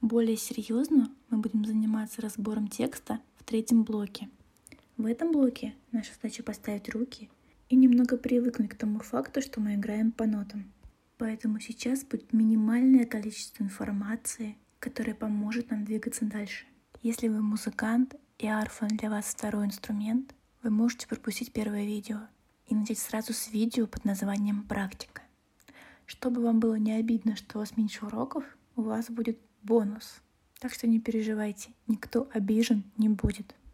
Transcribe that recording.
Более серьезно мы будем заниматься разбором текста в третьем блоке. В этом блоке наша задача поставить руки и немного привыкнуть к тому факту, что мы играем по нотам. Поэтому сейчас будет минимальное количество информации, которое поможет нам двигаться дальше. Если вы музыкант и арфа для вас второй инструмент, вы можете пропустить первое видео и начать сразу с видео под названием «Практика». Чтобы вам было не обидно, что у вас меньше уроков, у вас будет бонус. Так что не переживайте, никто обижен не будет.